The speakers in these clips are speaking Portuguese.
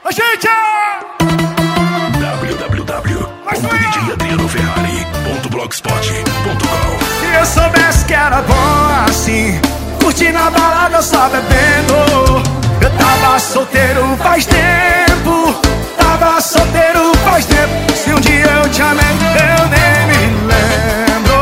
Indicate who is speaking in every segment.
Speaker 1: Ô, gente!
Speaker 2: www.djadrianoferrari.blogspot.com.
Speaker 1: Se eu soubesse que era bom assim, curtindo a balada só bebendo. Eu tava solteiro faz tempo. Tava solteiro faz tempo. Se um dia eu te amei, eu nem me lembro.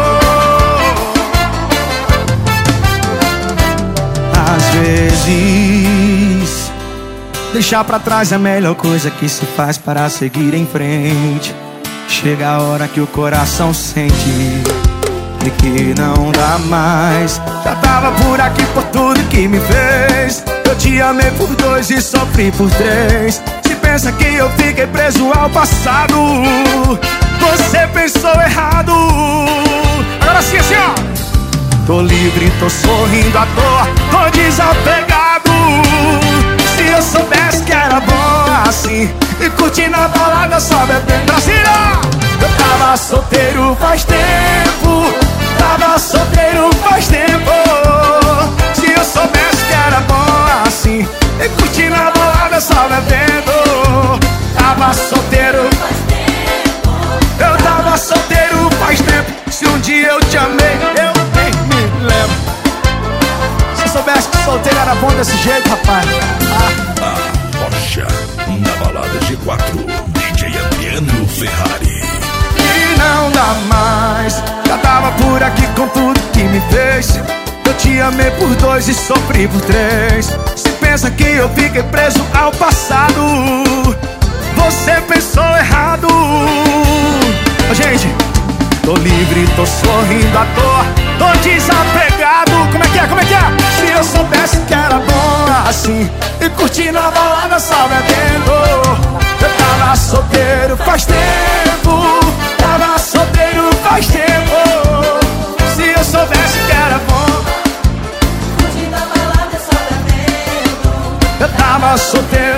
Speaker 1: Às vezes, deixar pra trás é a melhor coisa que se faz para seguir em frente. Chega a hora que o coração sente e que não dá mais. Já tava por aqui por tudo que me fez. Eu te amei por 2 e sofri por 3. Se pensa que eu fiquei preso ao passado, você pensou errado. Agora sim, assim, ó. Tô livre, tô sorrindo à toa, tô desapegado. Se eu soubesse que era bom assim, e curtindo a balada só bebendo. Brasília! Eu tava solteiro faz tempo. Tava solteiro faz tempo. Se eu soubesse que era bom assim, e curtindo a balada só bebendo. Tava solteiro faz tempo. Eu tava solteiro faz tempo. Se um dia eu te amei, eu nem me lembro. Se eu soubesse que solteiro era bom desse jeito, rapaz.
Speaker 2: Rocha, na balada G4, DJ Adriano Ferrari.
Speaker 1: E não dá mais. Já tava por aqui com tudo que me fez. Eu te amei por 2 e sofri por 3. Se pensa que eu fiquei preso ao passado, você pensou errado. Ô, gente, tô livre, tô sorrindo à toa, tô desapegado. Como é que é, como é que é? Se eu soubesse que era bom assim, e curtindo a balada só bebendo. Eu tava solteiro faz tempo. Tava solteiro faz tempo. Se eu soubesse que era bom, curtindo a balada só bebendo. Eu tava solteiro